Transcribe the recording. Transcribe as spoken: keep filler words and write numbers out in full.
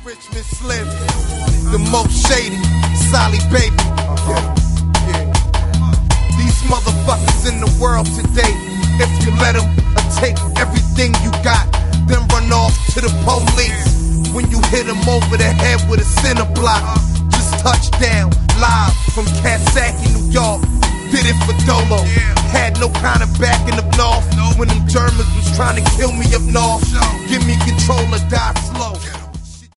Richmond Slim, the most shady, Solly baby. Yeah, yeah. These motherfuckers in the world today, if you let them take everything you got, then run off to the police. When you hit them over the head with a cinder block, just touchdown live from Coxsackie, New York. Did it for Dolo. Had no kind of backing up north. When them Germans was trying to kill me up north. Give me control or die slow.